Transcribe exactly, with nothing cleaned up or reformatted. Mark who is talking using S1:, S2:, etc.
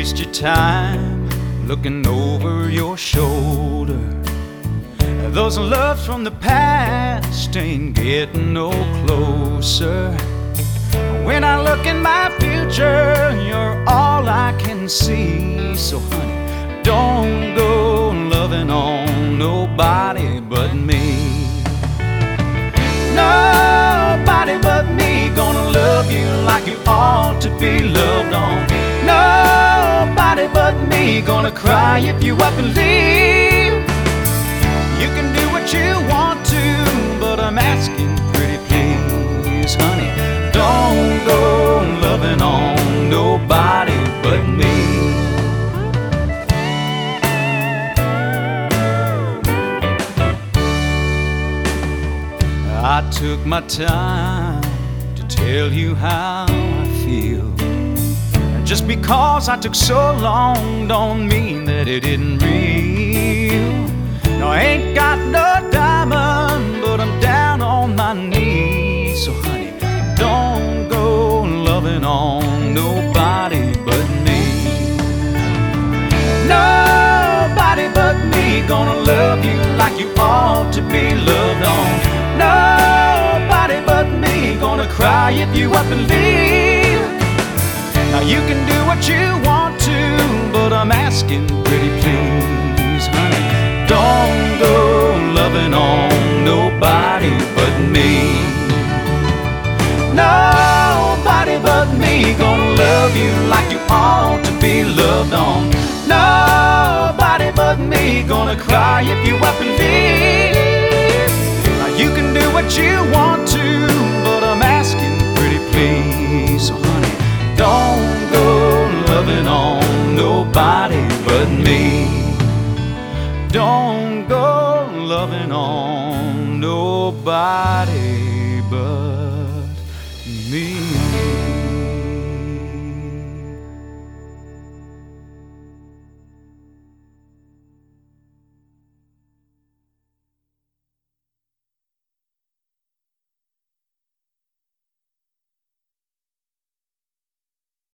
S1: waste your time looking over your shoulder. Those loves from the past ain't getting no closer. When I look in my future, you're all I can see. So honey, don't go loving on nobody but me. Nobody but me gonna love you like you ought to be loved on. Nobody but me gonna cry if you up and leave. You can do what you want to, but I'm asking pretty please, honey, don't go loving on nobody but me. I took my time to tell you how I feel. And just because I took so long don't mean that it isn't real. No, I ain't got no diamond, but I'm down on my knees. So honey, don't go loving on nobody but me. Nobody but me gonna love you like you ought to be loved on. Nobody but me gonna cry if you up and leave. Now you can do what you want to, but I'm asking pretty please, honey, don't go loving on nobody but me. Nobody but me gonna love you like you ought to be loved on. Nobody but me gonna cry if you up and leave. You can do what you want to, but I'm asking pretty please. So honey, don't go loving on nobody but me. Don't go loving on nobody but